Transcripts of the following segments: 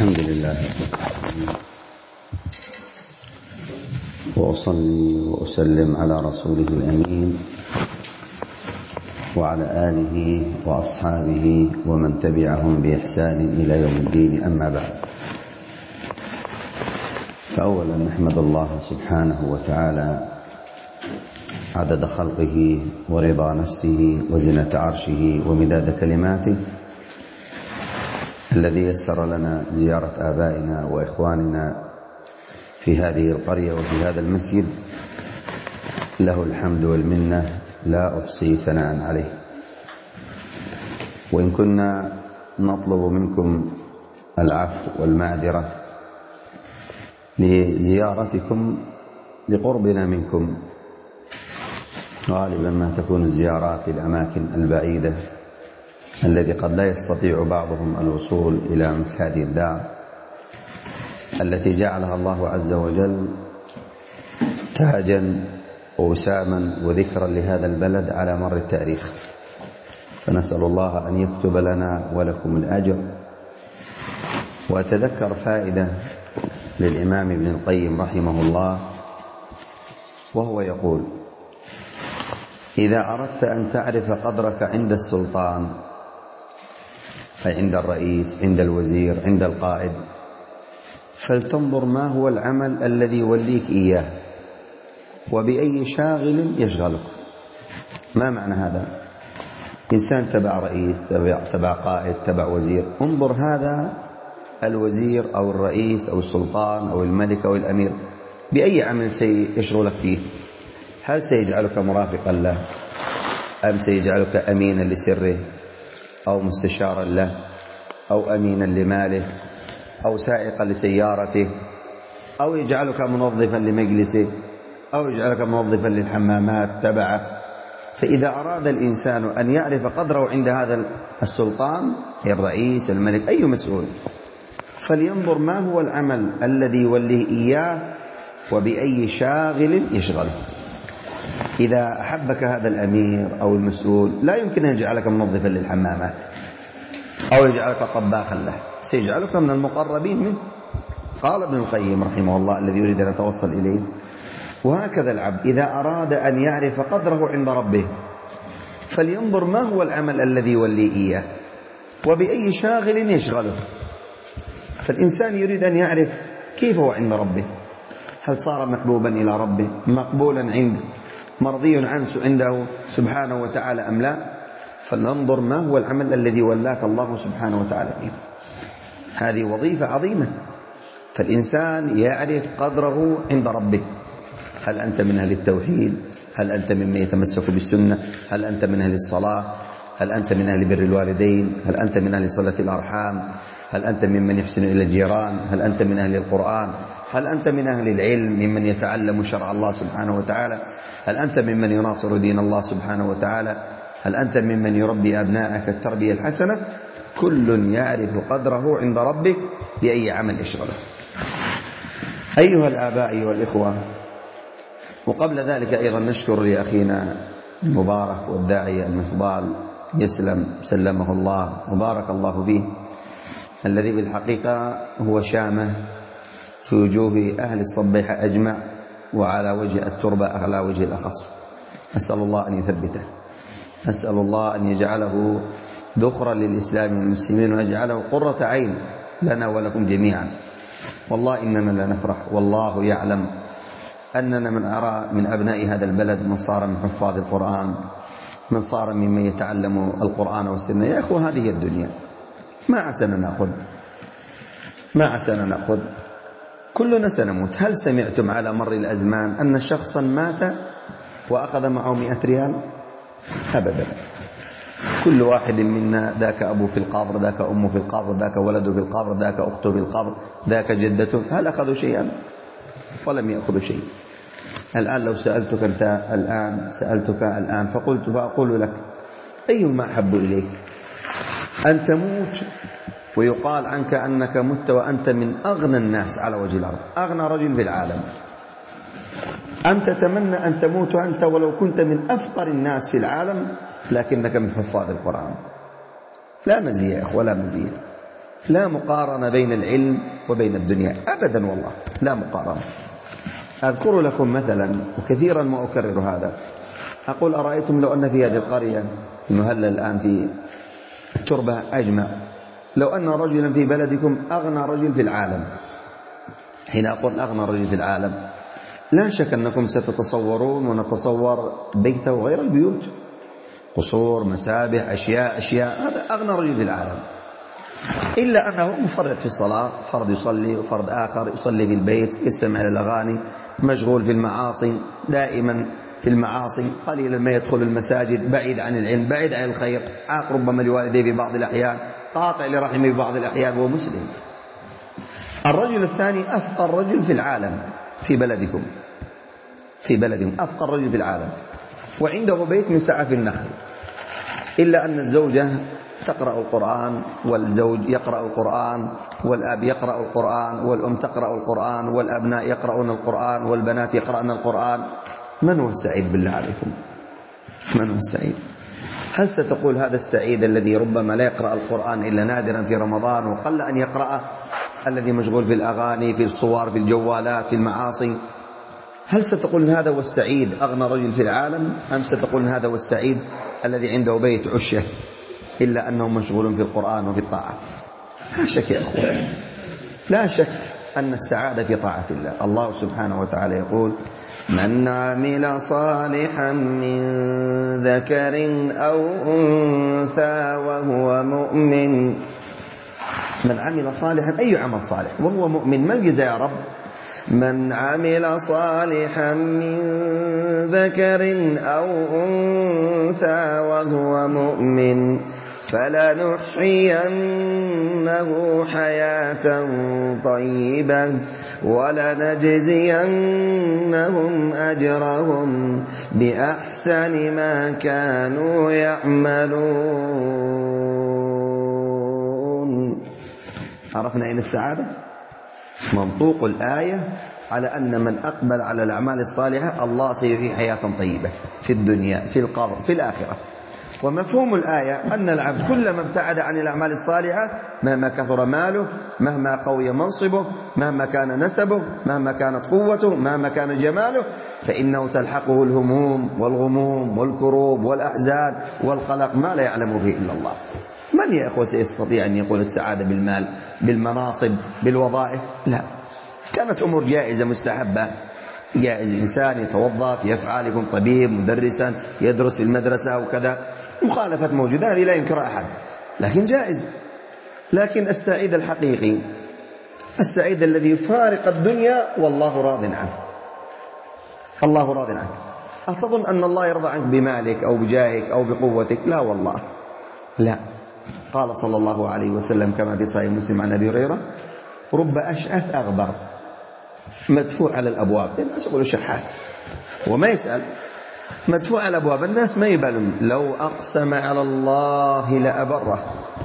الحمد لله وأصلي وأسلم على رسوله الأمين وعلى آله وأصحابه ومن تبعهم بإحسان إلى يوم الدين، أما بعد. فأولا نحمد الله سبحانه وتعالى عدد خلقه ورضا نفسه وزنة عرشه ومداد كلماته، الذي يسر لنا زيارة آبائنا وإخواننا في هذه القرية وفي هذا المسجد، له الحمد والمنة لا أحصي ثناء عليه. وإن كنا نطلب منكم العفو والمعذرة لزيارتكم لقربنا منكم، غالبا ما تكون الزيارات للأماكن البعيدة الذي قد لا يستطيع بعضهم الوصول إلى مثل هذه الدار التي جعلها الله عز وجل تاجا ووساما وذكرا لهذا البلد على مر التاريخ. فنسأل الله أن يكتب لنا ولكم الأجر. وأتذكر فائدة للإمام ابن القيم رحمه الله، وهو يقول: إذا أردت أن تعرف قدرك عند السلطان، أي عند الرئيس، عند الوزير، عند القائد، فلتنظر ما هو العمل الذي يوليك إياه وبأي شاغل يشغلك. ما معنى هذا؟ إنسان تبع رئيس، تبع قائد، تبع وزير، انظر هذا الوزير أو الرئيس أو السلطان أو الملك أو الأمير بأي عمل سيشغلك فيه. هل سيجعلك مرافقا له، أم سيجعلك أمينا لسره، أو مستشارا له، أو أمينا لماله، أو سائقا لسيارته، أو يجعلك منظفا لمجلسه، أو يجعلك منظفا للحمامات تبعه. فإذا أراد الإنسان أن يعرف قدره عند هذا السلطان، الرئيس، الملك، أي مسؤول، فلينظر ما هو العمل الذي يوليه إياه وبأي شاغل يشغله. إذا أحبك هذا الأمير أو المسؤول، لا يمكن أن يجعلك منظفا للحمامات أو يجعلك طباخا له، سيجعلك من المقربين منه. قال ابن القيم رحمه الله الذي يريد أن يتوصل إليه: وهكذا العبد إذا أراد أن يعرف قدره عند ربه، فلينظر ما هو العمل الذي يوليه إياه وبأي شاغل يشغله. فالإنسان يريد أن يعرف كيف هو عند ربه، هل صار محبوبا إلى ربه، مقبولا عنده، مرضي عنده سبحانه وتعالى أم لا؟ فلننظر ما هو العمل الذي ولاك الله سبحانه وتعالى فيه. هذه وظيفة عظيمة، فالإنسان يعرف قدره عند ربه. هل أنت من أهل التوحيد؟ هل أنت ممن يتمسك بالسنة؟ هل أنت من أهل الصلاة؟ هل أنت من أهل بر الوالدين؟ هل أنت من أهل صلة الأرحام؟ هل أنت ممن يحسن إلى الجيران؟ هل أنت من أهل القرآن؟ هل أنت من أهل العلم ممن يتعلم شرع الله سبحانه وتعالى؟ هل أنت ممن يناصر دين الله سبحانه وتعالى؟ هل أنت ممن يربي أبنائك التربية الحسنة؟ كل يعرف قدره عند ربه بأي عمل يشغله. أيها الآباء والإخوة، وقبل ذلك أيضا نشكر لأخينا المبارك والداعية المفضال يسلم سلمه الله وبارك الله فيه، الذي بالحقيقة هو شامة في وجوه أهل الصبيحة أجمع، وعلى وجه التربة على وجه الأخص. أسأل الله أن يثبته، أسأل الله أن يجعله ذخرا للإسلام والمسلمين، ويجعله قرة عين لنا ولكم جميعا. والله إننا لا نفرح، والله يعلم أننا من أبناء هذا البلد من صار من حفاظ القرآن، من صار ممن يتعلم القرآن والسنة. يا أخوة، هذه الدنيا ما عسنا نأخذ، ما عسنا نأخذ، كلنا سنموت. هل سمعتم على مر الأزمان أن شخصا مات وأخذ معه 100 ريال؟ أبدا. كل واحد منا ذاك أبو في القبر، ذاك أمه في القبر، ذاك ولده في القبر، ذاك أخته في القبر، ذاك جدته. هل أخذوا شيئا؟ ولم يأخذوا شيء. الآن لو سألتك أنت الآن فأقول لك: أيما أحب إليك، أن تموت ويقال عنك أنك مت وأنت من أغنى الناس على وجه الأرض، أغنى رجل في العالم، أم تتمنى أن تموت أنت ولو كنت من أفقر الناس في العالم لكنك من حفاظ القرآن؟ لا مزية يا أخوة، لا مزية. لا مقارنة بين العلم وبين الدنيا أبدا، والله لا مقارنة. أذكر لكم مثلا وكثيرا ما أكرر هذا، أقول أرأيتم لو أن في هذه القرية المهلة الآن في التربة أجمع، لو أن رجلا في بلدكم أغنى رجل في العالم، حين أقول أغنى رجل في العالم لا شك أنكم ستتصورون ونتصور بيته وغير البيوت، قصور، مسابح، أشياء، هذا أغنى رجل في العالم، إلا أنه مفرط في الصلاة، فرض يصلي وفرض آخر يصلي في البيت، يستمع للأغاني، مشغول في المعاصي، دائما في المعاصي، قليلا ما يدخل المساجد، بعيد عن العلم، بعيد عن الخير، عاق ربما لوالديه في بعض الأحيان، قاطع لرحمه في بعض الأحيان، وهو مسلم. الرجل الثاني أفقر رجل في العالم في بلدكم، أفقر رجل في العالم، وعنده بيت من سعف النخل، إلا أن الزوجة تقرأ القرآن، والزوج يقرأ القرآن، والأب يقرأ القرآن، والأم تقرأ القرآن، والأبناء يقرؤون القرآن، والبنات يقرأن القرآن. من هو السعيد بالله عليكم؟ من هو السعيد؟ هل ستقول هذا السعيد الذي ربما لا يقرأ القرآن إلا نادرا في رمضان وقل أن يقرأه، الذي مشغول في الأغاني، في الصور، في الجوالات، في المعاصي، هل ستقول هذا هو السعيد أغنى رجل في العالم، أم ستقول هذا هو السعيد الذي عنده بيت عشه إلا أنه مشغول في القرآن وفي الطاعة؟ لا شك يا أخوان، لا شك أن السعادة في طاعة الله. الله سبحانه وتعالى يقول: من عمل صالحا من ذكر أو أنثى وهو مؤمن. من عمل صالحا، أي عمل صالح وهو مؤمن، ما الجزاء يا رب؟ من عمل صالحا من ذكر أو أنثى وهو مؤمن فلنحيينه حياة طيبة ولنجزينهم أجرهم بأحسن ما كانوا يعملون. عرفنا أين السعادة؟ منطوق الآية على أن من أقبل على الأعمال الصالحة الله سيحيي حياة طيبة في الدنيا، في القبر، في الآخرة. ومفهوم الآية أن العبد كلما ابتعد عن الأعمال الصالحة، مهما كثر ماله، مهما قوي منصبه، مهما كان نسبه، مهما كانت قوته، مهما كان جماله، فإنه تلحقه الهموم والغموم والكروب والأحزان والقلق ما لا يعلم به إلا الله. من يا أخوة سيستطيع أن يقول السعادة بالمال، بالمناصب، بالوظائف؟ لا. كانت أمور جائزة مستحبة، جائز الإنسان يتوظف، يفعل، يكون طبيب، مدرسا، يدرس في المدرسة وكذا، مخالفة موجودة هذه لا ينكر أحد، لكن جائز. لكن السعيد الحقيقي، السعيد الذي يفارق الدنيا والله راض عنه، الله راض عنه. أتظن أن الله يرضى عنك بمالك أو بجاهك أو بقوتك؟ لا والله، لا. قال صلى الله عليه وسلم كما في صحيح مسلم عن أبي هريرة: رب أشعث أغبر مدفوع على الأبواب. الناس يقولوا شحات وما يسأل، مدفوع على الأبواب، الناس ما يبالون. لو أقسم على الله لأبره،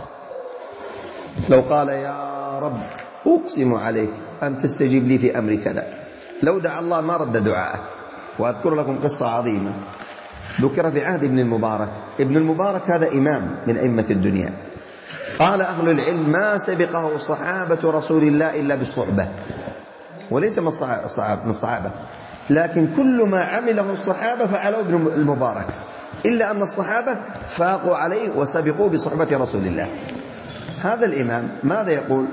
لو قال يا رب أقسم عليك أن تستجيب لي في أمر كذا، لو دعا الله ما رد دعاءه. وأذكر لكم قصة عظيمة ذكر في عهد ابن المبارك. ابن المبارك هذا إمام من أئمة الدنيا. قال أهل العلم: ما سبقه صحابة رسول الله إلا بالصحبة، وليس من الصحابة، لكن كل ما عمله الصحابة فعله ابن المبارك، إلا أن الصحابة فاقوا عليه وسبقوا بصحبة رسول الله. هذا الإمام ماذا يقول؟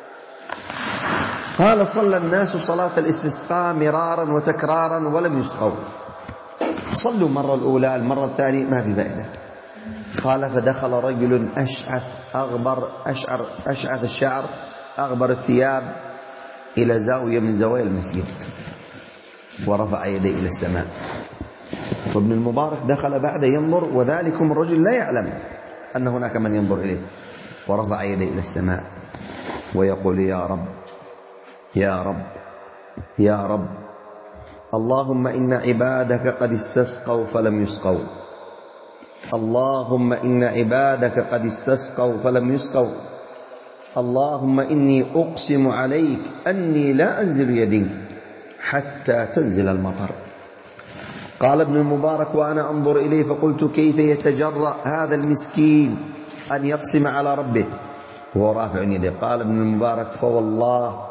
قال: صلى الناس صلاة الاستسقاء مرارا وتكرارا ولم يسقوا. صلوا المرة الأولى، المرة الثانية، ما في فائدة. قال: فدخل رجل أشعث أغبر، أشعث الشعر، أغبر الثياب، إلى زاوية من زوايا المسجد، ورفع يديه إلى السماء. وابن المبارك دخل بعد ينظر، وذلكم الرجل لا يعلم أن هناك من ينظر إليه، ورفع يديه إلى السماء ويقول: يا رب، يا رب، يا رب، اللهم إن عبادك قد استسقوا فلم يسقوا، اللهم إن عبادك قد استسقوا فلم يسقوا، اللهم إني أقسم عليك أني لا أنزل يدي حتى تنزل المطر. قال ابن المبارك: وأنا أنظر إليه فقلت: كيف يتجرأ هذا المسكين أن يقسم على ربه؟ وهو رافع يديه. قال ابن المبارك: فوالله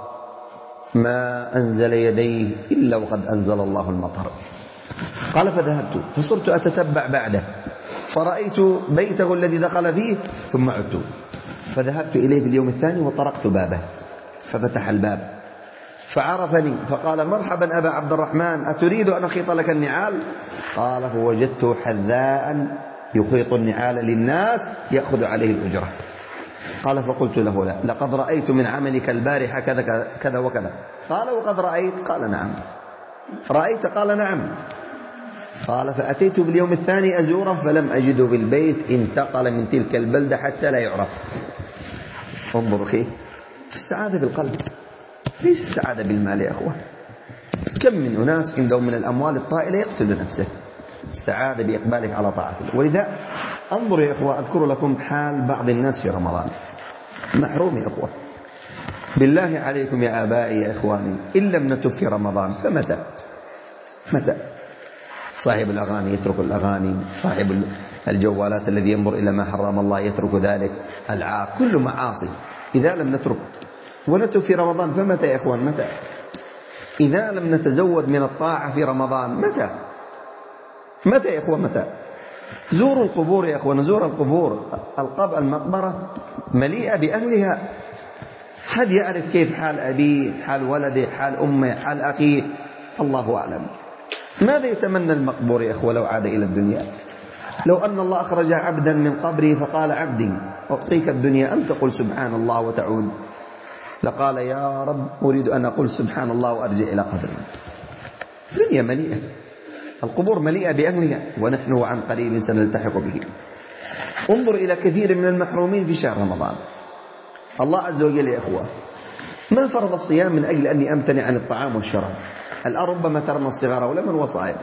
ما أنزل يديه إلا وقد أنزل الله المطر. قال: فذهبت فصرت أتتبع بعده، فرأيت بيته الذي دخل فيه، ثم عدت فذهبت إليه في اليوم الثاني وطرقت بابه، ففتح الباب فعرفني فقال: مرحبا أبا عبد الرحمن، أتريد أن أخيط لك النعال؟ قال: فوجدته حذاء يخيط النعال للناس يأخذ عليه الأجرة. قال: فقلت له: لا، لقد رأيت من عملك البارحة كذا كذا وكذا. قال: وقد رأيت؟ قال: نعم. رأيت؟ قال: نعم. قال: فأتيت باليوم الثاني أزوره فلم أجده في البيت، انتقل من تلك البلدة حتى لا يعرف. انظروا كيف السعادة بالقلب، ليس السعادة بالمال يا أخوة. كم من أناس عندهم من الأموال الطائلة يقتل نفسه. السعادة بإقبالك على طاعة الله. ولذا انظروا يا أخوة، أذكر لكم حال بعض الناس في رمضان، محروم يا أخوة. بالله عليكم يا آبائي يا إخواني، إن لم نتب في رمضان فمتى؟ متى؟ صاحب الأغاني يترك الأغاني، صاحب الجوالات الذي ينظر إلى ما حرم الله يترك ذلك، العاق، كل معاصي. إذا لم نترك ونتب في رمضان فمتى يا إخوان؟ متى؟ إذا لم نتزود من الطاعة في رمضان متى؟ متى يا إخوان؟ متى؟ زوروا القبور يا إخوان، زوروا القبور. المقبرة مليئة بأهلها. حد يعرف كيف حال أبيه، حال ولده، حال أمه، حال أخيه؟ الله أعلم. ماذا يتمنى المقبور يا إخوة لو عاد إلى الدنيا؟ لو أن الله أخرج عبدا من قبره فقال: عبدي أعطيك الدنيا أم تقول سبحان الله وتعود؟ لقال: يا رب أريد أن أقول سبحان الله وأرجع إلى قبري. الدنيا مليئة، القبور مليئة بأهلها، ونحن عن قريب سنلتحق به. انظر إلى كثير من المحرومين في شهر رمضان. الله عز وجل يا إخوة ما فرض الصيام من أجل أني أمتنع عن الطعام والشراب. الآن ربما ترون الصغار ولمن هو صائم،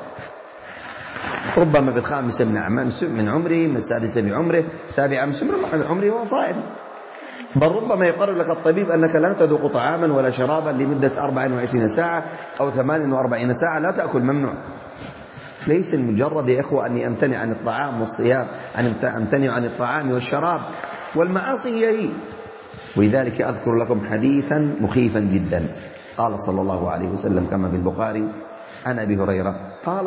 ربما بالخامسة من عمره، من السادسة من عمره، سابعة من عمره وهو صائم. بل ربما يقرر لك الطبيب أنك لا تذوق طعاما ولا شرابا لمدة 24 ساعة أو 48 ساعة، لا تأكل، ممنوع. ليس المجرد يا إخوة أني أمتنع عن الطعام والصيام، أمتنع عن الطعام والشراب والمعاصي هي. ولذلك أذكر لكم حديثا مخيفا جدا. قال صلى الله عليه وسلم كما في البخاري عن أبي هريرة قال: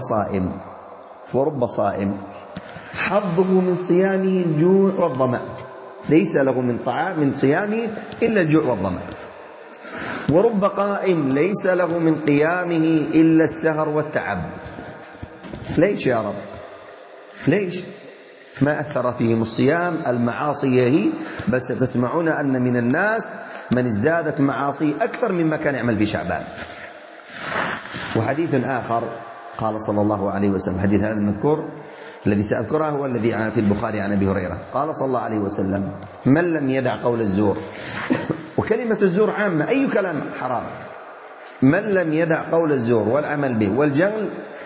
ورب صائم حظه من صيامه الجوع والظمأ، ليس له من صيامه إلا الجوع والظمأ. ورب قائم ليس له من قيامه إلا السهر والتعب. ليش يا رب؟ ليش؟ ما أثر فيهم الصيام، المعاصي هي. بس تسمعون أن من الناس من ازدادت معاصي أكثر مما كان يعمل في شعبان. وحديث آخر قال صلى الله عليه وسلم، حديث هذا المذكور الذي سأذكره هو الذي في البخاري عن أبي هريرة. قال صلى الله عليه وسلم: من لم يدع قول الزور، وكلمة الزور عامة، أي كلام حرام، من لم يدع قول الزور والعمل به والجهل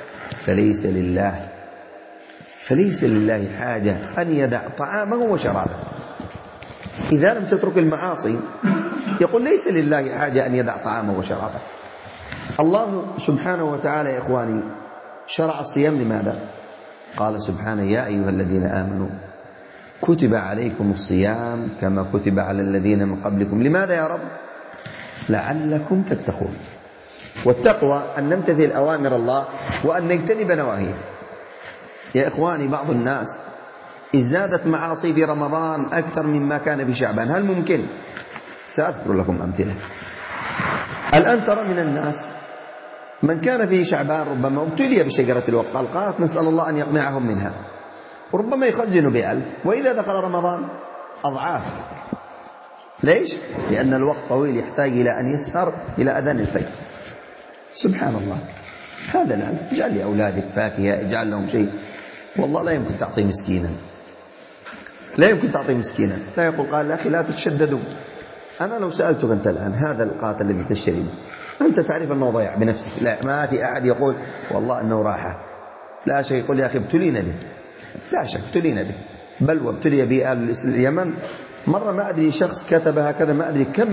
فليس لله حاجة أن يدع طعامه وشرابه. إذا لم تترك المعاصي يقول ليس لله حاجة أن يدع طعامه وشرابه. الله سبحانه وتعالى يا إخواني شرع الصيام لماذا؟ قال سبحانه: يا أيها الذين آمنوا كتب عليكم الصيام كما كتب على الذين من قبلكم. لماذا يا رب؟ لعلكم تتقون. والتقوى أن نمتثل أوامر الله وأن نجتنب نواهيه. يا إخواني بعض الناس ازدادت معاصي في رمضان أكثر مما كان في شعبان. هل ممكن؟ سأذكر لكم أمثلة. الآن ترى من الناس من كان في شعبان ربما ابتلي بشجرة الوقالقات، نسأل الله أن يقنعهم منها، وربما يخزن ب1000، وإذا دخل رمضان أضعاف. ليش؟ لأن الوقت طويل، يحتاج إلى أن يسهر إلى أذان الفجر. سبحان الله. هذا الآن اجعل لأولادك فاكهة، اجعل لهم شيء. والله لا يمكن تعطي مسكينا، لا يمكن تعطي مسكينا. لا يقول قال: أخي لا تتشددوا. أنا لو سألتك أنت الآن هذا القاتل الذي تشتري أنت تعرف أنه ضيع بنفسك، لا، ما في أحد يقول والله أنه راحة، لا شيء يقول يا أخي ابتلينا به، لا شك ابتلينا به، بل وابتلي به أهل اليمن. مرة ما أدري شخص كتب هكذا، ما أدري كم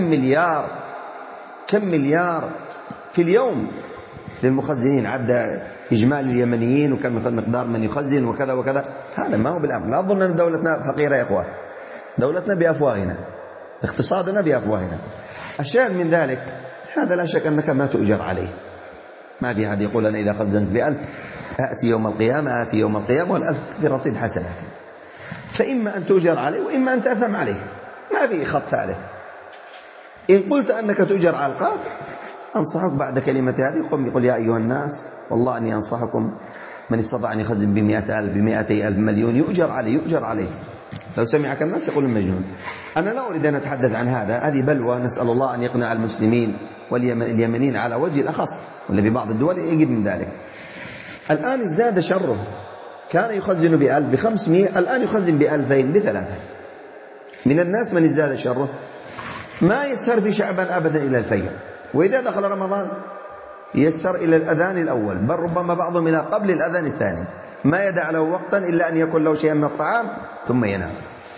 مليار في اليوم للمخزنين، عدى إجمالي اليمنيين وكم مقدار من يخزن وكذا وكذا. هذا ما هو بالأمر. لا أظن أن دولتنا فقيرة يا إخوان، دولتنا بأفواهنا. اقتصادنا بأفواهنا. الشاهد من ذلك هذا لا شك أنك ما تؤجر عليه. ما في أحد يقول أنا إذا خزنت ب1000 آتي يوم القيامة والألف في رصيد حسنات. فإما أن تؤجر عليه وإما أن تأثم عليه، ما في خط ثالث. إن قلت أنك تؤجر على القاتل أنصحك بعد كلمة هذه قم يقول يا أيها الناس والله أني أنصحكم من استطاع أن يخزن ب100,000 ب200,000 مليون يؤجر عليه. لو سمعك الناس يقول المجنون. أنا لا أريد أن أتحدث عن هذا، هذه بلوى نسأل الله أن يقنع المسلمين واليمنيين على وجه الأخص، ولا في بعض الدول يجد من ذلك. الآن ازداد شره، كان يخزن ب1000 ب500، الآن يخزن ب2000 ب3. من الناس من ازداد شره ما يسهر في شعبان أبدا إلى الفجر، وإذا دخل رمضان يسهر إلى الأذان الأول، بل ربما بعضهم إلى قبل الأذان الثاني، ما يدع له وقتا إلا أن يكون له شيئا من الطعام ثم ينام.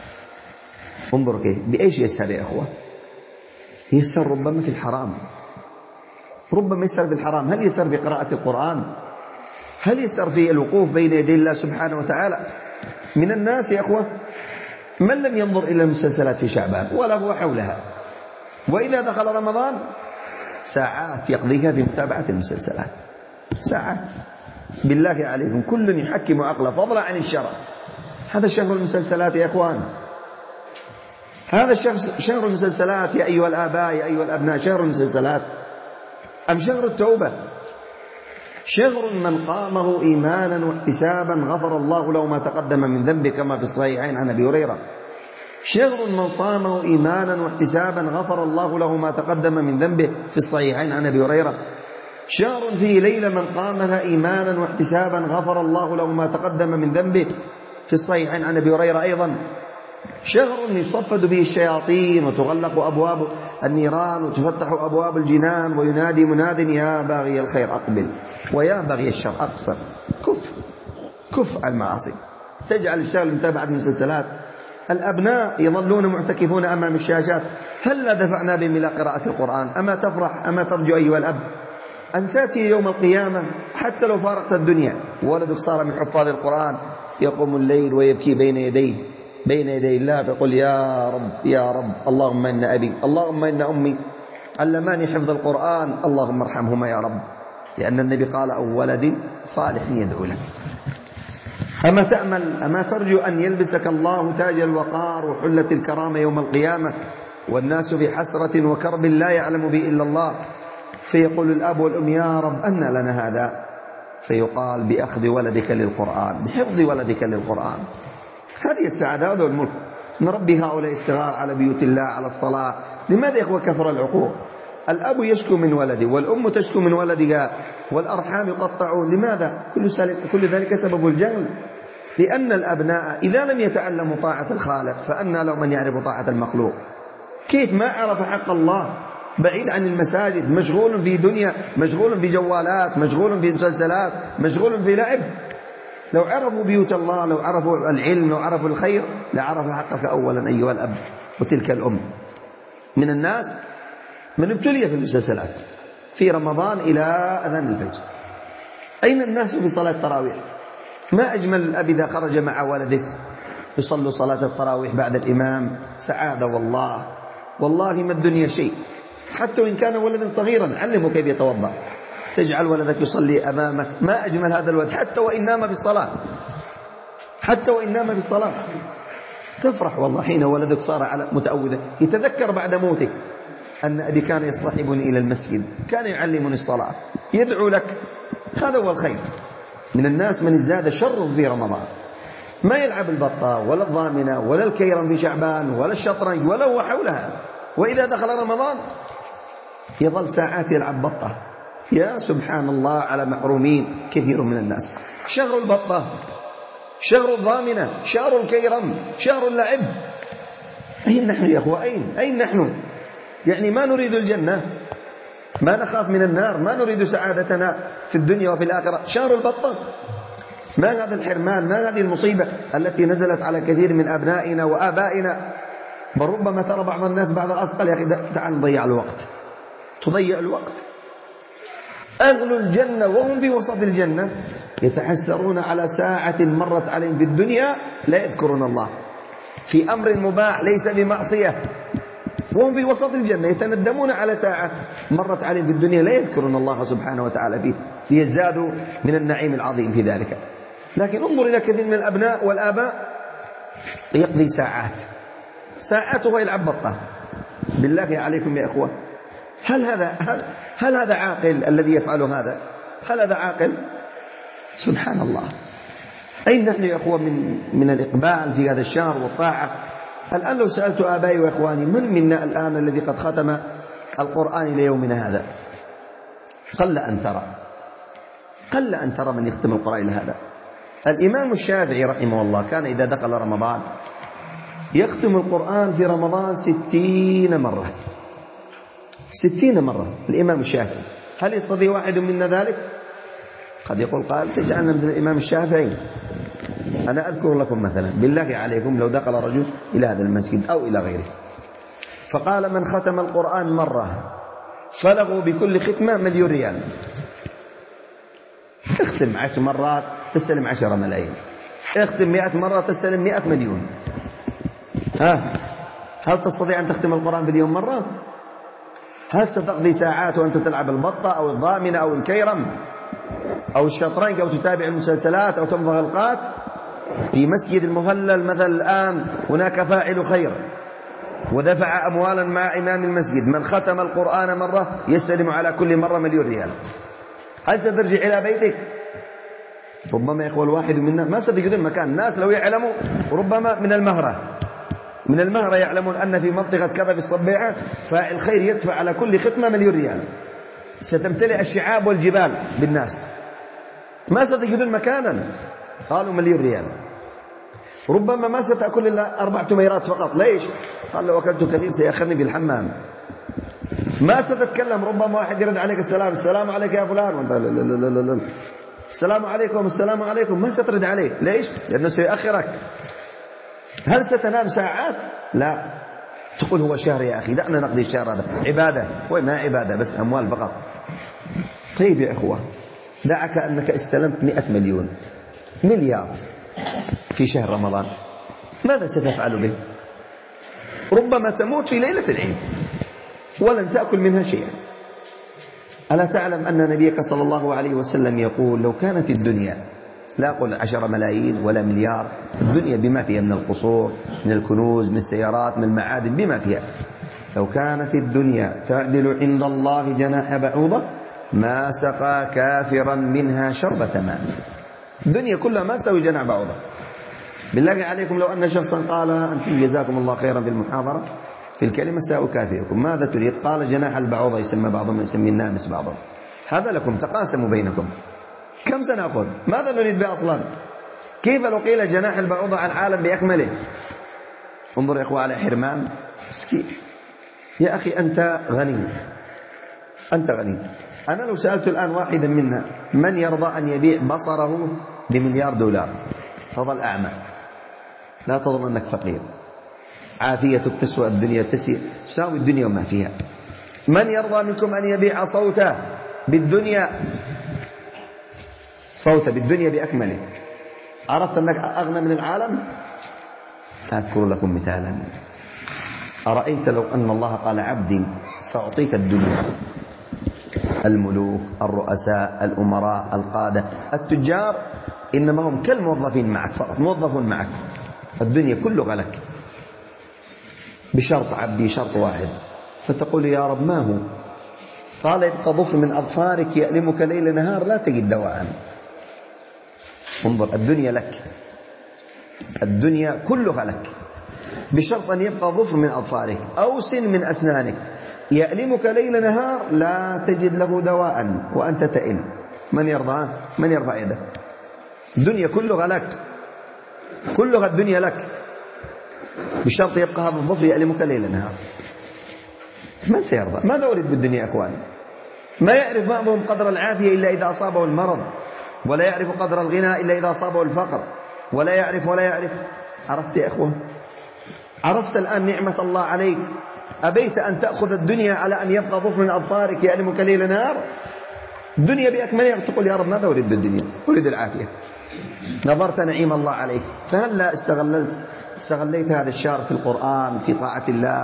انظر كيف بإيش يسهر يا أخوة. يسهر ربما في الحرام، ربما يسهر في الحرام. هل يسهر في قراءة القرآن؟ هل يسهر في الوقوف بين يدي الله سبحانه وتعالى؟ من الناس يا أخوة من لم ينظر إلى المسلسلات في شعبان ولا هو حولها، وإذا دخل رمضان ساعات يقضيها في متابعة المسلسلات، ساعات. بالله عليكم كل يحكم عقله فضلا عن الشرع. هذا شهر المسلسلات يا أخوان، هذا شهر المسلسلات يا أيها الآباء يا أيها الأبناء. شهر المسلسلات أم شهر التوبة؟ شهر من قامه إيمانا واحتسابا غفر الله له ما تقدم من ذنبه كما في الصحيحين عن أبي هريرة. شهر من صامه إيمانا واحتسابا غفر الله له ما تقدم من ذنبه في الصحيحين عن أبي هريرة. شهر فيه ليلة من قامها إيمانا واحتسابا غفر الله له ما تقدم من ذنبه في الصحيحين عن أبي هريرة أيضا. شهر يصفد به الشياطين وتغلق أبواب النيران وتفتح أبواب الجنان وينادي مناد يا باغي الخير أقبل ويا باغي الشر أقصر. كف على المعاصي، تجعل الشغل متابعة المسلسلات. الأبناء يظلون معتكفون أمام الشاشات. هل لا دفعنا بهم إلى قراءة القرآن؟ أما تفرح أما ترجو أيها الأب أن تأتي يوم القيامة حتى لو فارقت الدنيا ولدك صار من حفاظ القرآن يقوم الليل ويبكي بين يدي الله فيقول يا رب اللهم إن أبي اللهم إن أمي علماني حفظ القرآن اللهم ارحمهما يا رب، لأن النبي قال أو ولد صالح يدعو له. أما تأمل أما ترجو أن يلبسك الله تاج الوقار وحلة الكرامة يوم القيامة والناس في حسرة وكرب لا يعلم به إلا الله، فيقول الأب والأم يا رب أن لنا هذا؟ فيقال بأخذ ولدك للقرآن، بحفظ ولدك للقرآن. هذه السعادة، هذا الملك. نربي هؤلاء الصغار على بيوت الله على الصلاة. لماذا يا إخوة كثر العقوق؟ الأب يشكو من ولده والأم تشكو من ولدها والأرحام يقطعون. لماذا؟ كل ذلك سبب الجهل. لأن الأبناء إذا لم يتعلموا طاعة الخالق فأنى لهم من يعرف طاعة المخلوق. كيف ما عرف حق الله؟ بعيد عن المساجد، مشغول في دنيا، مشغول في جوالات، مشغول في مسلسلات، مشغول في لعب. لو عرفوا بيوت الله، لو عرفوا العلم، لو عرفوا الخير لعرف حقك أولا أيها الأب وتلك الأم. من الناس من ابتلي في المسلسلات في رمضان إلى أذان الفجر. أين الناس في صلاة التراويح؟ ما أجمل الأب إذا خرج مع ولده يصلوا صلاة التراويح بعد الإمام. سعادة والله ما الدنيا شيء. حتى وإن كان ولدا صغيرا علمه كيف يتوضأ، تجعل ولدك يصلي أمامك. ما أجمل هذا الولد حتى وإن نام بالصلاة، تفرح والله حين ولدك صار على متأوذة. يتذكر بعد موتك أن أبي كان يصطحبني إلى المسجد، كان يعلمني الصلاة، يدعو لك. هذا هو الخير. من الناس من ازداد شر في رمضان، ما يلعب البطة ولا الضامنة ولا الكيرم في شعبان ولا الشطرنج ولا هو حولها، وإذا دخل رمضان يظل ساعات يلعب بطة. يا سبحان الله على محرومين كثير من الناس. شهر البطة، شهر الضامنة، شهر الكيرم، شهر اللعب. أين نحن يا أخوة؟ أين نحن؟ يعني ما نريد الجنة، ما نخاف من النار، ما نريد سعادتنا في الدنيا وفي الآخرة. شهر البطة، ما هذا الحرمان، ما هذه المصيبة التي نزلت على كثير من أبنائنا وآبائنا. بل ربما ترى بعض الناس بعض الأثقل يا أخي تعال نضيع الوقت، تضيع الوقت. أهل الجنة وهم في وسط الجنة يتحسرون على ساعة مرت عليهم في الدنيا لا يذكرون الله في أمر مباح ليس بمعصية. وهم في وسط الجنة يتندمون على ساعة مرت عليهم في الدنيا لا يذكرون الله سبحانه وتعالى فيه ليزدادوا من النعيم العظيم في ذلك. لكن انظر إلى كثير من الأبناء والآباء يقضي ساعات وهو يلعب بطة. بالله عليكم يا إخوة، هل هذا عاقل الذي يفعل هذا؟ هل هذا عاقل؟ سبحان الله. أين نحن يا إخوة من الإقبال في هذا الشهر والطاعة؟ الآن لو سألت آبائي وإخواني من منا الآن الذي قد ختم القرآن إلى يومنا هذا؟ قل أن ترى من يختم القرآن إلى هذا. الإمام الشافعي رحمه الله كان إذا دخل رمضان يختم القرآن في رمضان 60 مرة. 60 مرة الإمام الشافعي. هل يستطيع واحد منا ذلك؟ قد يقول قال تجعلنا مثل الإمام الشافعي. أنا أذكر لكم مثلا، بالله عليكم لو دخل رجل إلى هذا المسجد أو إلى غيره فقال من ختم القرآن مرة فله بكل ختمة 1,000,000 ريال. اختم 10 مرات تستلم 10 ملايين، اختم 100 مرة تستلم 100 مليون. هل تستطيع أن تختم القرآن في اليوم مرة؟ هل ستقضي ساعات وأنت تلعب البطة أو الضامنة أو الكيرم أو الشطرنج أو تتابع المسلسلات أو تمضي غلقات؟ في مسجد المهلل مثلا الآن هناك فاعل خير ودفع أموالا مع إمام المسجد، من ختم القرآن مرة يستلم على كل مرة 1,000,000 ريال. هل سترجع إلى بيتك؟ ربما يا إخوة الواحد منا ما ستجدون مكان. الناس لو يعلموا ربما من المهرة يعلمون أن في منطقة كذا في الصبيعة فاعل خير يدفع على كل ختمة 1,000,000 ريال. ستمتلئ الشعاب والجبال بالناس، ما ستجدون مكانا. قالوا 1,000,000 ريال. ربما ما ستأكل إلا 4 تميرات فقط. ليش؟ قال لو أكلت كثير سيأخذني في الحمام. ما ستتكلم. ربما واحد يرد عليك السلام عليك يا فلان وانت لا. السلام عليكم ما سترد عليه. ليش؟ لأنه سيأخرك. هل ستنام ساعات؟ لا. تقول هو شهر يا أخي دعنا نقضي الشهر هذا عبادة. وما عبادة بس أموال فقط. طيب يا إخوة دعك أنك استلمت 100 مليون 1,000,000,000 في شهر رمضان، ماذا ستفعل به؟ ربما تموت في ليلة العيد ولن تأكل منها شيئا. ألا تعلم أن نبيك صلى الله عليه وسلم يقول لو كانت الدنيا لا أقول 10 ملايين ولا مليار، الدنيا بما فيها من القصور من الكنوز من السيارات من المعادن بما فيها، لو كانت الدنيا تعدل عند الله جناح بعوضة ما سقى كافرا منها شربة ماء. الدنيا كلها ما تسوي جناح بعوضة. بالله عليكم لو أن شخصا قال أنتم جزاكم الله خيرا في المحاضرة في الكلمة سأكافئكم، ماذا تريد؟ قال جناح البعوضة، يسمى بعضهم يسمي النامس بعضهم. هذا لكم تقاسموا بينكم. كم سنأخذ؟ ماذا نريد به أصلا؟ كيف لو قيل جناح البعوضة على العالم بأكمله؟ انظر يا إخوة على حرمان مسكين. يا أخي أنت غني. أنا لو سألت الآن واحدا منا من يرضى أن يبيع بصره ب1,000,000,000 دولار فظل أعمى؟ لا تظن أنك فقير. عافيتك تسوى الدنيا تساوي الدنيا وما فيها. من يرضى منكم أن يبيع صوته بالدنيا بأكمله؟ عرفت أنك أغنى من العالم؟ أذكر لكم مثالا. أرأيت لو أن الله قال عبدي سأعطيك الدنيا، الملوك الرؤساء الأمراء القادة التجار إنما هم كالموظفين معك فقط، موظف معك، الدنيا كلها لك، بشرط عبدي شرط واحد. فتقول يا رب ما هو؟ قال يبقى ظفر من أظفارك يألمك ليل نهار لا تجد دواء. انظر الدنيا لك، الدنيا كلها لك بشرط أن يبقى ظفر من أظفارك أو سن من أسنانك يألمك ليل نهار لا تجد له دواء وأنت تئل. من يرضى؟ من يرفع يده؟ الدنيا كلها لك، كلها الدنيا لك بشرط يبقى هذا الظفر يألمك ليل نهار. من سيرضى؟ ماذا أريد بالدنيا أخواني؟ ما يعرف بعضهم قدر العافية إلا إذا أصابه المرض، ولا يعرف قدر الغنى إلا إذا أصابه الفقر، ولا يعرف. عرفت يا أخوان؟ عرفت الآن نعمة الله عليك؟ أبيت أن تأخذ الدنيا على أن يبقى ظفر من أظفارك يألمك ليل نهار؟ الدنيا بأكملها تقول يا رب ماذا أريد بالدنيا؟ أريد العافية. نظرت نعيم الله عليك، فهل لا استغليت هذا الشهر في القرآن في طاعة الله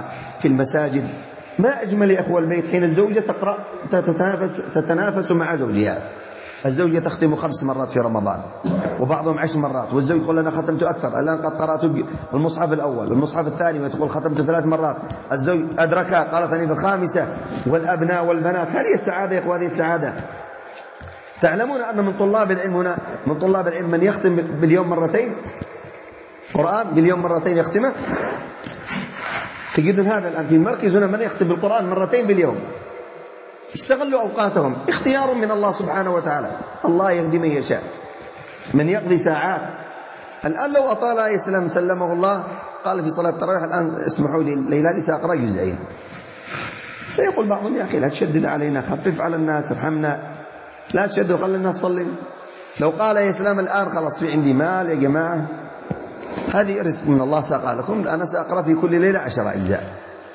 في المساجد. ما أجمل يا أخوة البيت حين الزوجة تقرأ تتنافس مع زوجها. الزوجة تختم 5 مرات في رمضان وبعضهم 10 مرات، والزوج يقول أنا ختمت أكثر، الآن قد قرأت المصحف الأول والمصحف الثاني، وتقول ختمت 3 مرات. الزوج أدركها قالت أني بالخامسة، والأبناء والبنات. هذه السعادة يا أخوة، هذه السعادة. تعلمون أن من طلاب العلم هنا، من طلاب العلم من يختم باليوم مرتين قرآن، باليوم مرتين يختمه. تجدون هذا الآن في المركز هنا من يختم بالقرآن مرتين باليوم. استغلوا أوقاتهم، اختيار من الله سبحانه وتعالى. الله يهدي من يشاء، من يقضي ساعات. الآن لو أطال إسلام سلمه الله قال في صلاة التراويح الآن اسمحوا لي الليلة هذه سأقرأ جزئين، سيقول بعضهم يا أخي لا تشدد علينا، خفف على الناس، ارحمنا، لا تشدوا خلي الناس تصلي. لو قال يا إسلام الآن خلاص في عندي مال يا جماعة، هذه رزق من الله ساقى لكم، أنا سأقرأ في كل ليلة 10 أجزاء.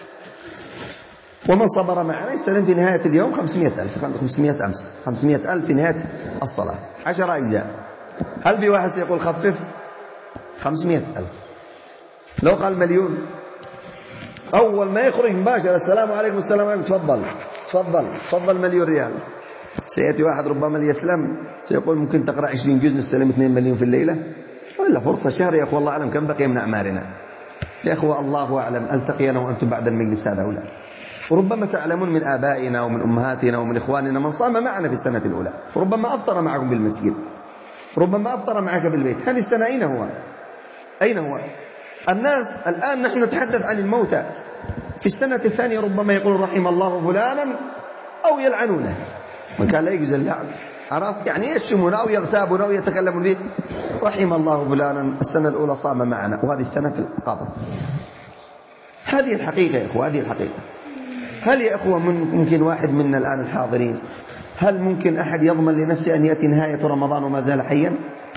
ومن صبر معنا يستلم في نهاية اليوم 500,000 500,000 في نهاية الصلاة 10 أجزاء. هل في واحد سيقول خفف؟ 500,000. لو قال مليون أول ما يخرج مباشرة السلام عليكم السلام عليكم تفضل تفضل تفضل مليون ريال. سيأتي واحد ربما ليسلم سيقول ممكن تقرأ 20 جزء نستلم 2 مليون في الليلة، ولا فرصة شهر يا أخوة الله أعلم كم بقي من أعمارنا. يا أخوة الله أعلم ألتقي أنا وأنتم بعد المجلس هذا أولى. وربما تعلمون من آبائنا ومن أمهاتنا ومن إخواننا من صام معنا في السنة الأولى، وربما أفطر معكم بالمسجد، ربما أفطر معك بالبيت. هذه السنة أين هو؟ أين هو؟ الناس الآن نحن نتحدث عن الموتى، في السنة الثانية ربما يقول رحم الله فلانا أو يلعنونه، من كان لا يجوز اللعن، عرفت يعني يشتمون أو يغتابون أو يتكلمون به. رحم الله فلانا السنة الأولى صام معنا وهذه السنة في القبر. هذه الحقيقة يا أخوة، هذه الحقيقة. هل يا أخوة ممكن واحد منا الآن الحاضرين، هل ممكن أحد يضمن لنفسه أن يأتي نهاية رمضان وما زال حيا؟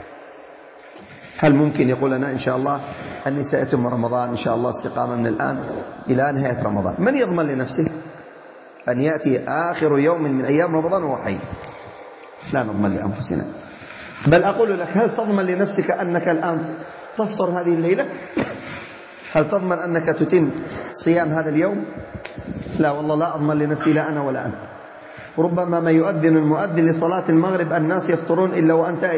هل ممكن يقول أنا إن شاء الله أني سأتم رمضان إن شاء الله استقامة من الآن إلى نهاية رمضان؟ من يضمن لنفسه أن يأتي آخر يوم من أيام رمضان وهو حي؟ لا نضمن لأنفسنا. بل أقول لك هل تضمن لنفسك أنك الآن تفطر هذه الليلة؟ هل تضمن أنك تتم صيام هذا اليوم؟ لا والله لا أضمن لنفسي، لا أنا ولا أنت. ربما ما يؤذن المؤذن لصلاة المغرب الناس يفطرون إلا وأنت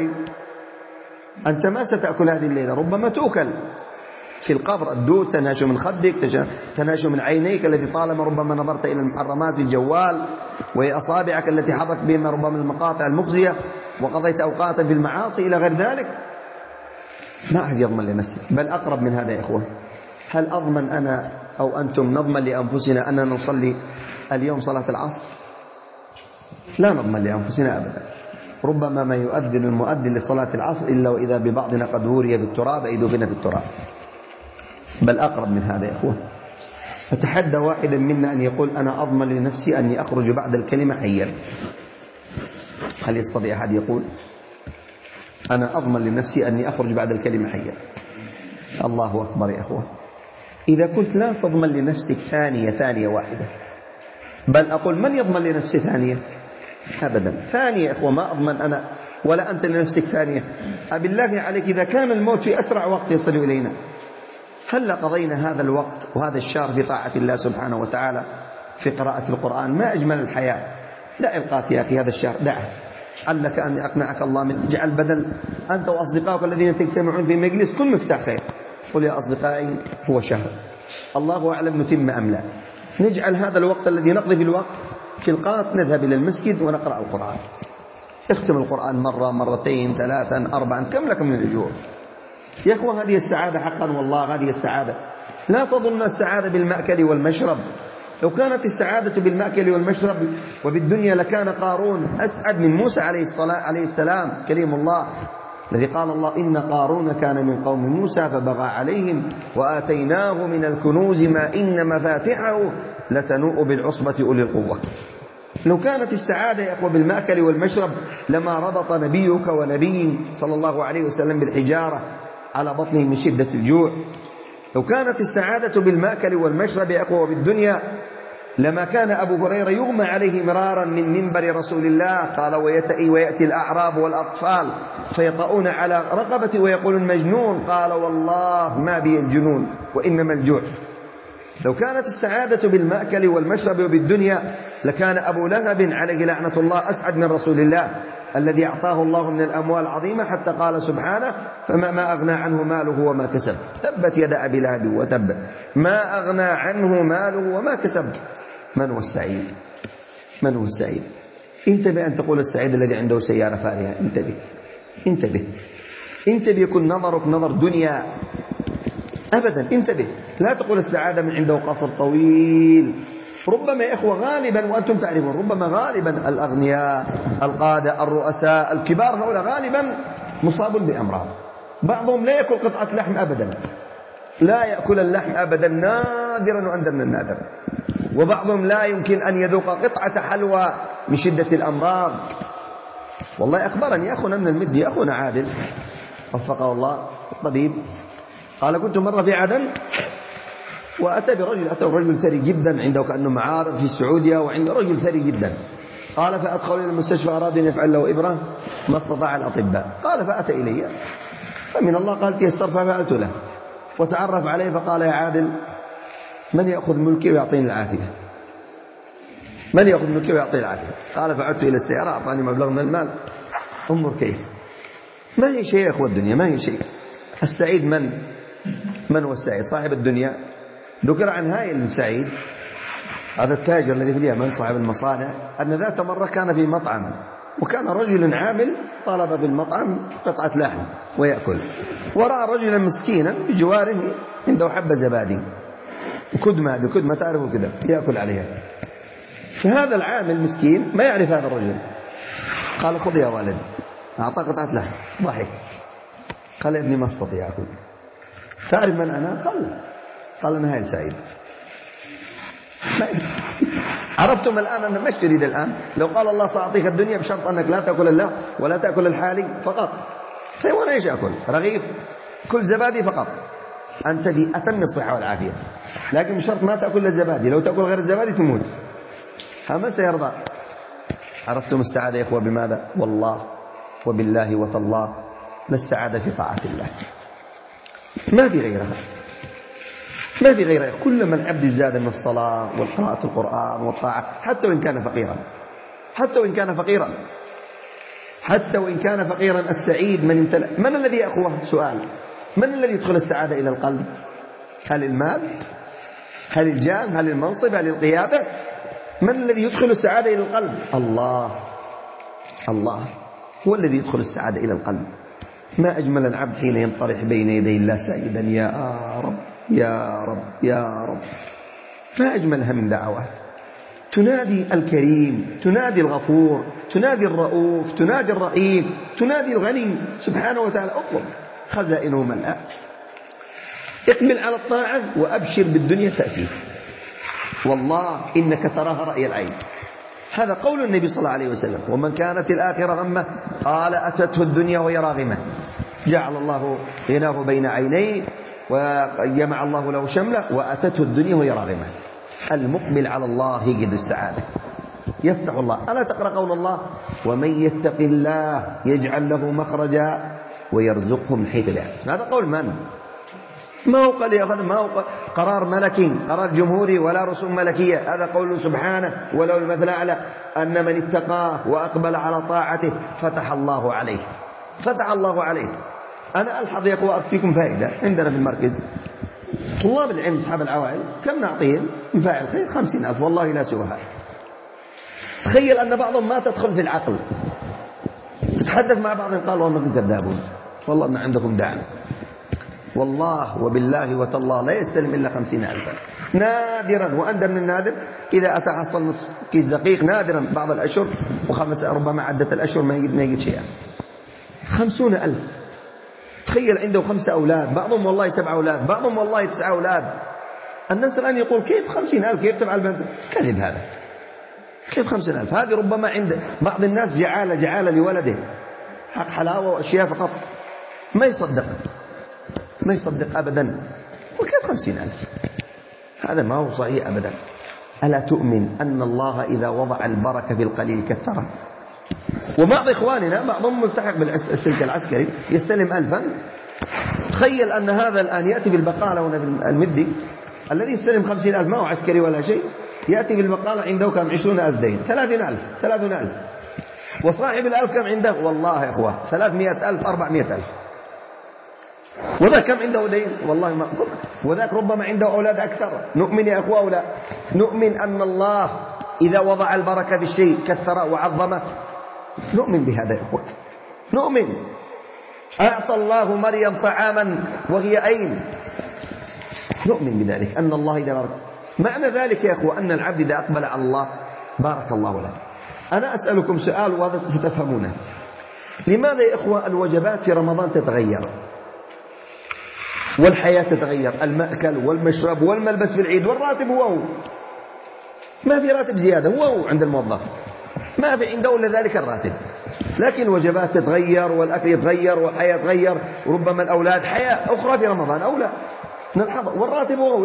أنت ما ستأكل هذه الليلة، ربما تؤكل في القبر. الدود تنهش من خدك، تنهش من عينيك التي طالما ربما نظرت إلى المحرمات بالجوال، وهي أصابعك التي حركت بها ربما المقاطع المخزية وقضيت أوقاتا في المعاصي إلى غير ذلك. ما أحد يضمن لنفسه. بل أقرب من هذا يا إخوة، هل أضمن أنا أو أنتم نضمن لأنفسنا أننا نصلي اليوم صلاة العصر؟ لا نضمن لأنفسنا أبدا. ربما ما يؤذن المؤذن لصلاة العصر إلا وإذا ببعضنا قد وري بالتراب أي دفن في التراب. بل أقرب من هذا يا أخوة، أتحدى واحدا منا أن يقول أنا أضمن لنفسي أني أخرج بعد الكلمة حيا. هل يستطيع أحد يقول أنا أضمن لنفسي أني أخرج بعد الكلمة حيا؟ الله أكبر يا أخوة. إذا كنت لا تضمن لنفسك ثانية واحدة، بل أقول من يضمن لنفسه ثانية؟ أبدا. ثانية يا أخوة ما أضمن أنا ولا أنت لنفسك ثانية. بالله عليك إذا كان الموت في أسرع وقت يصل إلينا، هل قضينا هذا الوقت وهذا الشهر في طاعة الله سبحانه وتعالى في قراءة القرآن؟ ما أجمل الحياة. لا إلقات يا أخي هذا الشهر، دعه. علك أن أقنعك الله من جعل بدل أنت وأصدقائك الذين تجتمعون في مجلس كل مفتاح خير، قل يا أصدقائي هو شهر الله أعلم نتم أم لا. نجعل هذا الوقت الذي نقضي في الوقت في القاط نذهب إلى المسجد ونقرأ القرآن. اختم القرآن مرة مرتين 3 4، كم لك من الأجور يا أخوة؟ هذه السعادة حقا والله، هذه السعادة. لا تظن السعادة بالمأكل والمشرب. لو كانت السعادة بالمأكل والمشرب وبالدنيا لكان قارون أسعد من موسى عليه السلام كليم الله، الذي قال الله إن قارون كان من قوم موسى فبغى عليهم وآتيناه من الكنوز ما إن مفاتحه لتنوء بالعصبة أولي القوة. لو كانت السعادة يا أخوة بالمأكل والمشرب لما ربط نبيك ونبي صلى الله عليه وسلم بالحجارة على بطنه من شدة الجوع. لو كانت السعادة بالمأكل والمشرب يا أخوة بالدنيا لما كان أبو هريرة يغمى عليه مرارا من منبر رسول الله، قال ويأتي الأعراب والأطفال فيطؤون على رقبته ويقولون مجنون، قال والله ما بي الجنون وإنما الجوع. لو كانت السعادة بالمأكل والمشرب وبالدنيا لكان أبو لهب عليه لعنة الله أسعد من رسول الله الذي أعطاه الله من الأموال العظيمة، حتى قال سبحانه: فما أغنى عنه ماله وما كسب، تبت يد أبي لهب وتب، ما أغنى عنه ماله وما كسب. من هو السعيد؟ من هو السعيد؟ انتبه أن تقول السعيد الذي عنده سيارة فارهة. انتبه انتبه انتبه، يكون نظرك نظر دنيا أبدا. انتبه، لا تقول السعادة من عنده قصر طويل. ربما يا إخوة غالبا، وأنتم تعرفون، ربما غالبا الأغنياء، القادة، الرؤساء الكبار، هؤلاء غالبا مصاب بأمراض. بعضهم لا يأكل قطعة لحم أبدا، لا يأكل اللحم أبدا، نادرا وأندر من النادر. وبعضهم لا يمكن أن يذوق قطعة حلوى من شدة الأمراض. والله أخبرني أخونا من المدي، أخونا عادل وفقه الله، طبيب، قال: كنت مرة في عدن وأتى برجل ثري جدا، عنده كأنه معارض في السعودية، وعنده رجل ثري جدا. قال: فأدخل إلى المستشفى، أراد أن يفعل له إبرة، ما استطاع الأطباء. قال: فأتى إلي، فمن الله قال تيسر، ففعلت له وتعرف عليه، فقال: يا عادل، من يأخذ ملكي ويعطيني العافية؟ من يأخذ ملكي ويعطيني العافية؟ قال: فعدت إلى السيارة، أعطاني مبلغ من المال. انظر كيف، ما هي شيء يا أخوة الدنيا، ما هي شيء. السعيد من هو السعيد؟ صاحب الدنيا. ذكر عن هاي السعيد، هذا التاجر الذي في اليمن صاحب المصانع، أن ذات مرة كان في مطعم، وكان رجل عامل طلب في المطعم قطعة لحم ويأكل، ورأى رجلا مسكينا بجواره عنده حبة زبادي وكدمة، هذه الكدمة تعرفوا كذا، يأكل عليها. فهذا العامل مسكين ما يعرف هذا الرجل، قال: خذ يا والد. أعطاه قطعة لحم، ضحك، قال: يا ابني ما استطيع أكل. تعرف من أنا؟ قال: أنا هاي سعيد. عرفتم الآن أنا مش تريد الآن؟ لو قال الله سأعطيك الدنيا بشرط أنك لا تأكل اللحم ولا تأكل الحالي فقط، طيب وأنا إيش أكل؟ رغيف، كل زبادي فقط، أنت بأتم الصحة والعافية، لكن بشرط ما تأكل الزبادي، لو تأكل غير الزبادي تموت. فمن سيرضى؟ عرفتم السعادة يا إخوة بماذا؟ والله وبالله وتالله للسعادة في طاعة الله، ما في غيرها، ما في غيرها. كلما العبد ازداد من الصلاة والقراءة القرآن والطاعة، حتى وإن كان فقيرا، حتى وإن كان فقيرا، حتى وإن كان فقيرا. السعيد من امتلأ. من الذي يا أخوة؟ سؤال، من الذي يدخل السعادة إلى القلب؟ هل المال؟ هل الجاه؟ هل المنصب؟ هل القيادة؟ من الذي يدخل السعادة إلى القلب؟ الله هو الذي يدخل السعادة إلى القلب. ما أجمل العبد حين ينطرح بين يدي الله سائدا: يا رب يا رب يا رب. ما أجملها من دعوات تنادي الكريم، تنادي الغفور، تنادي الرؤوف، تنادي الرحيم، تنادي الغني سبحانه وتعالى. اطلب، خزائنه ملأ. اقبل على الطاعة وأبشر بالدنيا تأتيك، والله إنك تراها رأي العين. هذا قول النبي صلى الله عليه وسلم: ومن كانت الآخرة غمه قال أتته الدنيا وهي راغمة، جعل الله غناه بين عينيه وجمع الله له شمله، وأتته الدنيا وهي راغمة. المقبل على الله يجد السعادة، يفتح الله. ألا تقرأ قول الله: ومن يتق الله يجعل له مخرجا ويرزقه من حيث لا يحتسب. هذا قول من؟ ما هو قال يأخذ، ما هو قرار ملكي، قرار جمهوري، ولا رسوم ملكية. هذا قوله سبحانه: ولو المثل أعلى أن من اتقاه وأقبل على طاعته فتح الله عليه، فتح الله عليه. أنا ألحظ يا أخوة فيكم فائدة عندنا في المركز، طلاب العلم أصحاب العوائل كم نعطيهم من فاعل خير؟ 50,000 والله لا سواها. تخيل أن بعضهم ما تدخل في العقل، تتحدث مع بعضهم قال: والله أنكم كذابون، والله أن عندكم دعم. والله وبالله وتالله لا يستلم إلا 50,000. نادرا وأندر من النادر إذا أتحصل نصف كيس دقيق، نادرا بعض الأشهر، وخمس ربما عدة الأشهر ما يجد شيئا. 50,000. تخيل عنده 5 أولاد، بعضهم والله 7 أولاد، بعضهم والله 9 أولاد. الناس الآن يقول: كيف 50,000؟ كيف تفعل بنت؟ كذب هذا، كيف 50,000؟ هذه ربما عند بعض الناس جعالة لولده، حق حلاوة وأشياء فقط، ما يصدق أبدا. وكيف 50,000؟ هذا ما هو صحيح أبدا. ألا تؤمن أن الله إذا وضع البركة في القليل كثره؟ وبعض إخواننا بعضهم ملتحق بالسلك العسكري يستلم 1000. تخيل أن هذا الآن يأتي بالبقالة هنا في المدي الذي يستلم 50,000 ما هو عسكري ولا شيء، يأتي بالبقالة عنده كم 20,000 دين، 30,000. وصاحب الألف كم عنده؟ والله يا أخوة 300,000 400,000. وذاك كم عنده دين؟ والله ما، وذاك ربما عنده أولاد أكثر. نؤمن يا أخوة أو لا؟ نؤمن أن الله إذا وضع البركة في الشيء كثره وعظمه. نؤمن بهذا يا أخوة، نؤمن. أعطى الله مريم طعاما وهي أين؟ نؤمن بذلك أن الله إذا بارك. معنى ذلك يا أخوة أن العبد إذا أقبل على الله بارك الله له. أنا أسألكم سؤال وهذا ستفهمونه. لماذا يا أخوة الوجبات في رمضان تتغير والحياة تتغير؟ المأكل والمشرب والملبس في العيد، والراتب هو ما في راتب زيادة، هو عند الموظف ما في عنده إلا ذلك الراتب. لكن الوجبات تتغير والأكل يتغير والحياة تتغير، وربما الأولاد حياة أخرى في رمضان أو لا نلحظ، والراتب هو.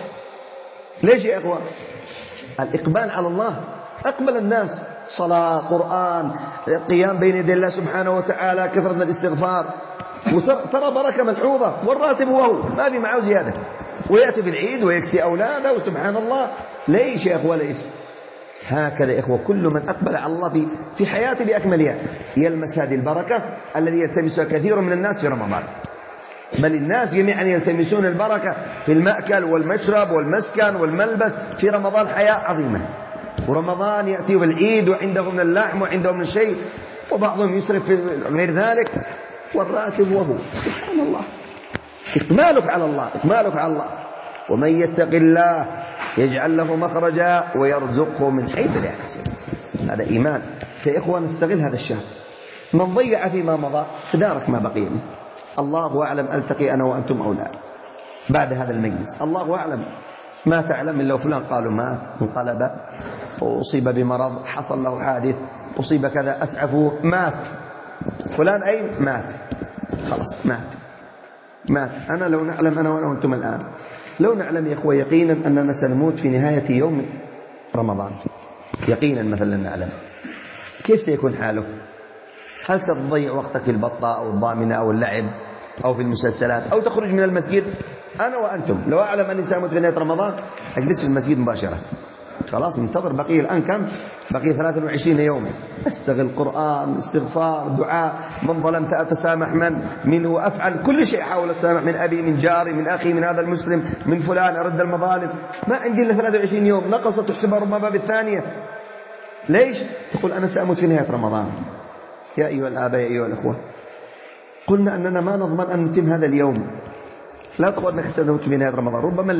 ليش يا أخوة؟ الإقبال على الله. أقبل الناس صلاة، قرآن، قيام بين يدي الله سبحانه وتعالى، كثرة الاستغفار، وترى بركة ملحوظة، والراتب هو ما في معه زيادة، ويأتي بالعيد ويكسي أولاده وسبحان الله. ليش يا أخوة؟ ليش؟ هكذا يا إخوة كل من أقبل على الله في حياته بأكملها يلمس هذه البركة الذي يلتمسها كثير من الناس في رمضان. بل الناس جميعا يلتمسون البركة في المأكل والمشرب والمسكن والملبس في رمضان، حياة عظيمة. ورمضان يأتي بالعيد وعندهم اللحم وعندهم الشيء، وبعضهم يسرف في غير ذلك، والراتب وهو سبحان الله. إقبالك على الله، إقبالك على الله. ومن يتق الله يجعل له مخرجا ويرزقه من حيث لا يحتسب. هذا إيمان. فيا إخوة نستغل هذا الشهر. من ضيع فيما مضى فدارك ما بقي منه. الله أعلم ألتقي أنا وأنتم أو لا بعد هذا المجلس، الله أعلم. ما تعلم إلا فلان قالوا مات، انقلب، أصيب بمرض، حصل له حادث، أصيب كذا، أسعفوه، مات. فلان أين؟ مات. خلاص مات. أنا لو نعلم أنا وأنتم الآن، لو نعلم يا أخوة يقينا أننا سنموت في نهاية يوم رمضان، يقينا مثلا نعلم، كيف سيكون حاله؟ هل ستضيع وقتك في البطة أو الضامنة أو اللعب أو في المسلسلات أو تخرج من المسجد؟ أنا وأنتم لو أعلم أني سأموت في نهاية رمضان أجلس في المسجد مباشرة. خلاص منتظر، بقي الآن كم؟ بقي 23 يوم. استغل قرآن، استغفار، دعاء، من ظلمت أتسامح منه أفعل كل شيء، أحاول أتسامح من أبي، من جاري، من أخي، من هذا المسلم، من فلان، أرد المظالم. ما عندي إلا 23 يوم، نقصت تحسبها ربما بالثانية. ليش؟ تقول أنا سأموت في نهاية رمضان. يا أيها الآباء، يا أيها الأخوة، قلنا أننا ما نضمن أن نتم هذا اليوم. لا تقول أنك ستموت في نهاية رمضان،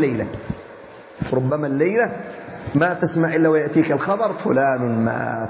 ربما الليلة ما تسمع إلا ويأتيك الخبر فلان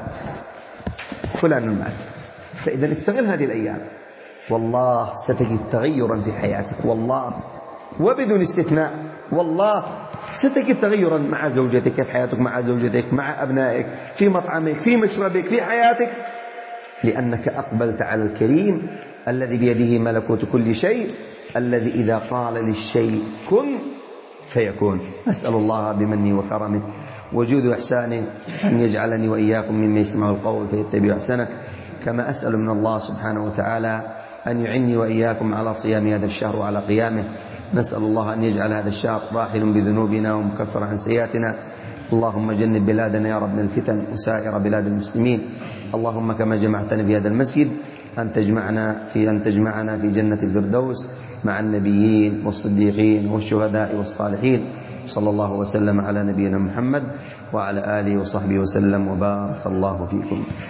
مات. فإذا استغل هذه الأيام، والله ستجد تغيرا في حياتك، والله وبدون استثناء، والله ستجد تغيرا مع زوجتك، في حياتك مع زوجتك، مع أبنائك، في مطعمك، في مشربك، في حياتك، لأنك أقبلت على الكريم الذي بيده ملكوت كل شيء، الذي إذا قال للشيء كن فيكون. أسأل الله بمنه وكرمه وجود إحسانه أن يجعلني وإياكم ممن يسمع القول فيتبع أحسنه، كما أسأل من الله سبحانه وتعالى أن يعني وإياكم على صيام هذا الشهر وعلى قيامه. نسأل الله أن يجعل هذا الشهر راحل بذنوبنا ومكفر عن سيئاتنا. اللهم جنب بلادنا يا رب من الفتن وسائر بلاد المسلمين. اللهم كما جمعتنا في هذا المسجد أن تجمعنا في جنة الفردوس مع النبيين والصديقين والشهداء والصالحين. صلى الله وسلم على نبينا محمد وعلى آله وصحبه وسلم، وبارك الله فيكم.